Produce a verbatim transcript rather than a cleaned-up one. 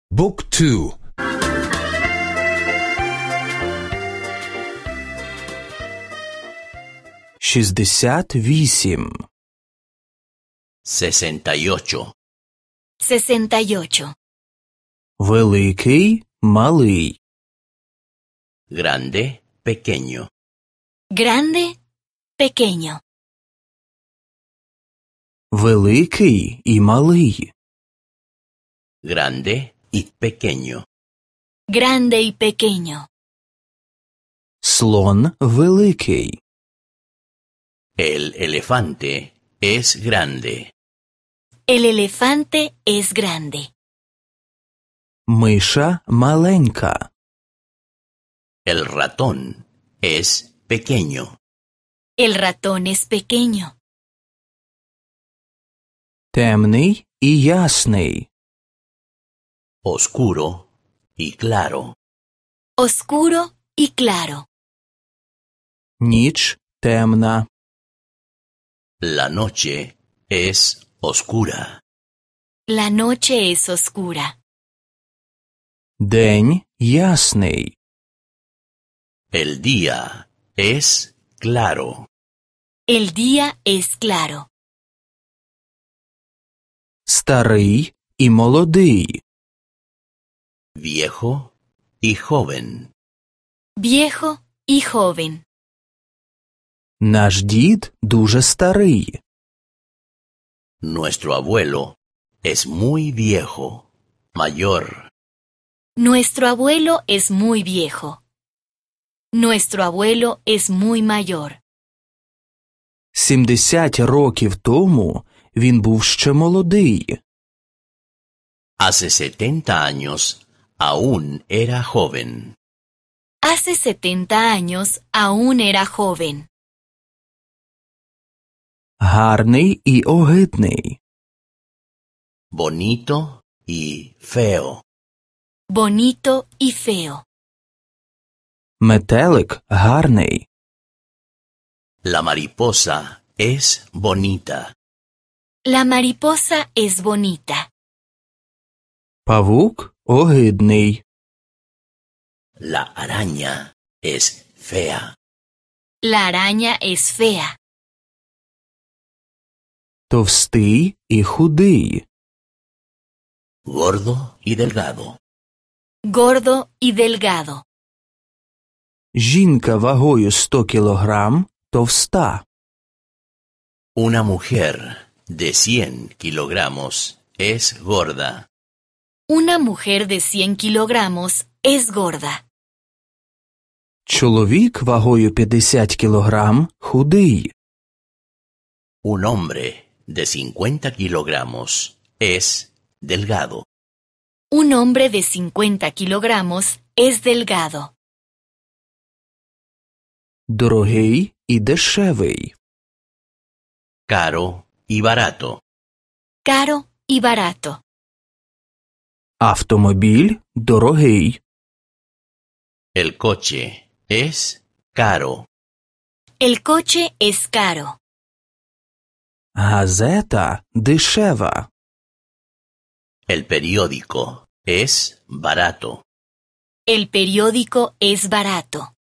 บุ๊กทูшістдесят вісім sesenta y ocho. sesenta y ocho. великий, малий, Grande, pequeño. Grande, pequeño. великий і малий, Grande y pequeño. Grande y pequeño. слон великий, El elefante es grande. El elefante es grande. миша маленька, El ratón es pequeño. El ratón es pequeño. темний і ясний, Oscuro y claro. Oscuro y claro. ніч темна, La noche es oscura. La noche es oscura. день ясний, El día es claro. El día es claro. старий і молодий, Viejo y joven. Viejo y joven. наш дід дуже старий, Nuestro abuelo es muy viejo, mayor. Nuestro abuelo es muy viejo. Nuestro abuelo es muy mayor. сімдесят років тому він був ще молодий, Hace setenta años aún era joven. Hace setenta años aún era joven. гарний і огидний, Bonito y feo. Bonito y feo. метелик гарний, La mariposa es bonita. La mariposa es bonita. павук огидний, La araña es fea. La araña es fea. товстий і худий, Gordo y delgado. Gordo y delgado. жінка вагою сто кілограм товста, Una mujer de cien kilogramos es gorda. Una mujer de cien kilogramos es gorda. чоловік вагою п'ятдесят кілограм худий, Un hombre de cincuenta kilogramos es delgado. Un hombre de cincuenta kilogramos es delgado. дорогий і дешевий, Caro y barato. Caro y barato. автомобіль дорогий, El coche es caro. El coche es caro. газета дешева, El periódico es barato. El periódico es barato.